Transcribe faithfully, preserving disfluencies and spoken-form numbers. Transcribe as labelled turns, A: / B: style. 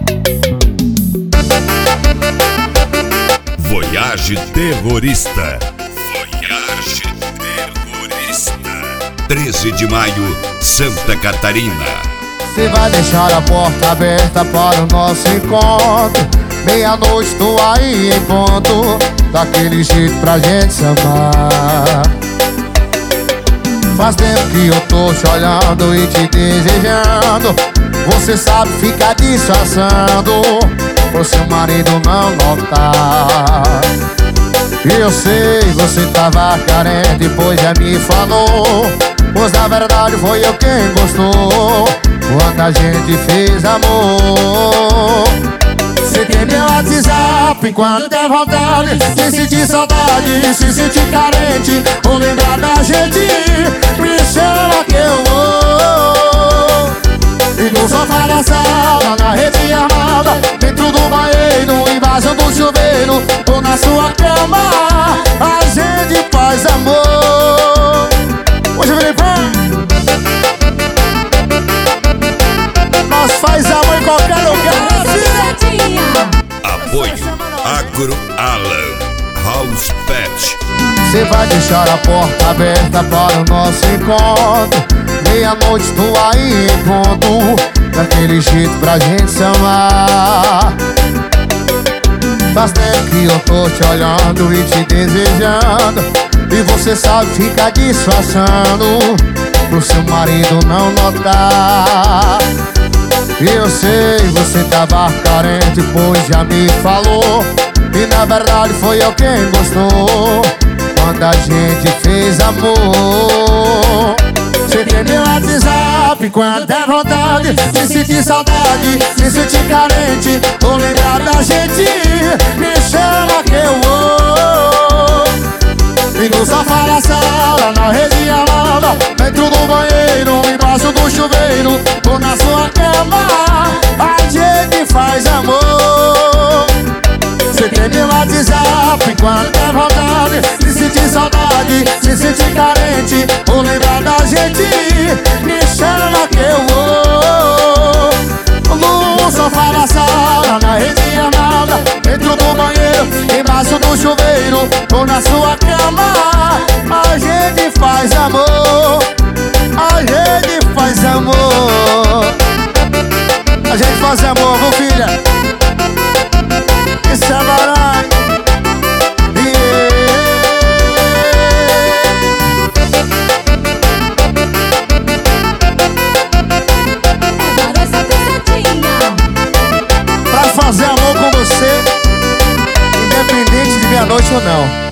A: Voyage Terrorista. Voyage Terrorista. treze de maio, Santa Catarina.
B: Você vai deixar a porta aberta para o nosso encontro. Meia-noite tô aí em ponto, daquele jeito pra gente se amar. Faz tempo que eu tô te olhando e te desejando. Você sabe ficar disfarçando pro seu marido não notar. E eu sei, você tava carente, pois já me falou. Pois na verdade foi eu quem gostou quando a gente fez amor. Você tem meu WhatsApp quando der vontade, se sentir saudade, se sentir carente, ou lembrar da gente, me chama que eu vou. E no sofá da sala, na rede armada, dentro do banheiro, embaixo do chuveiro, ou na sua cama, a gente faz amor. Hoje vem pra nós faz amor em qualquer lugar.
A: Apoio Agro Alan House Pet.
B: Você vai deixar a porta aberta para o nosso encontro. Meia-noite tô aí em ponto, daquele jeito pra gente se amar. Faz tempo que eu tô te olhando e te desejando, e você sabe ficar disfarçando pro seu marido não notar. Eu sei, você tava carente, pois já me falou. E na verdade foi eu quem gostou quando a gente fez amor. Você tem meu WhatsApp quando der vontade, se sentir saudade, se sentir carente, ou lembrar da gente, me chama que eu vou. E no sofá da sala, na rede armada, dentro do banheiro, embaixo do chuveiro, ou na sua cama, a gente faz amor. Você tem meu WhatsApp quando der vontade, se sentir saudade, se sentir carente, ou lembrar da gente, me chama que eu vou. No sofá da sala, na rede armada, dentro do banheiro, embaixo do chuveiro, ou na sua cama, a gente faz amor. A gente faz amor. A gente faz amor, viu, filha? Isso é barato. Yeah. Pra fazer amor com você, independente de meia-noite ou não.